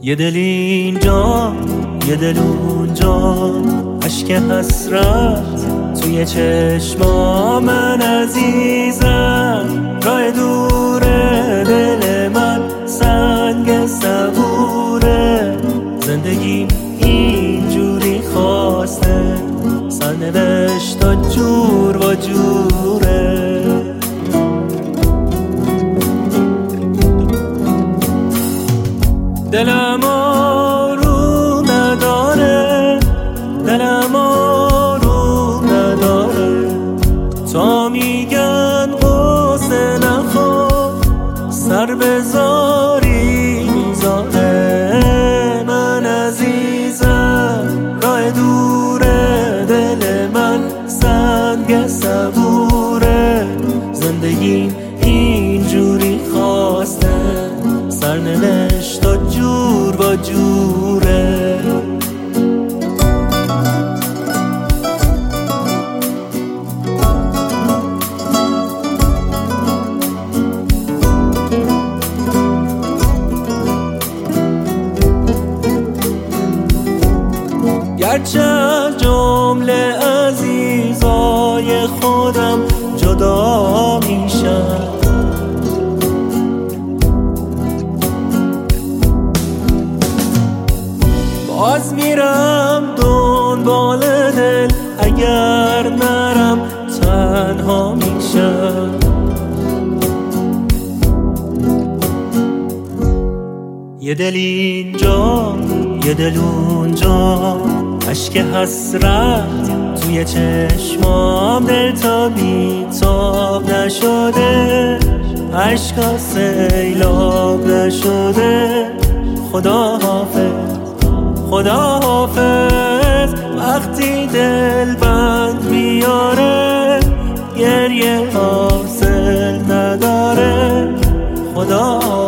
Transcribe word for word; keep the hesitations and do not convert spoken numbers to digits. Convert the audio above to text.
یه دل اینجا یه دل اونجا، اشک حسرت توی چشما من عزیزم. راه دوره دل من سنگ صبوره، زندگیم اینجوری خواسته سرنوشت جور و جوره. دلم آروم نداره، دلم آروم نداره، تا میگن قصه نخور سر بذاری میذاره. من عزیزم راه دوره دل من سنگ صبوره، زندگیم اینجوری خواسته سرنوشت و جور و جوره. گرچه جمله عزیزای خودم جدا میشن، باز میرم دنبال دل، اگر نرم تنها میشم. یه دل اینجا یه دل اونجا، اشک حسرت توی چشمام دل تا بیتاب نشده، اشکا سیلاب نشده. خدا حافظ خدا حافظ، وقتی دل بند میاره گریه حاصل نداره. خدا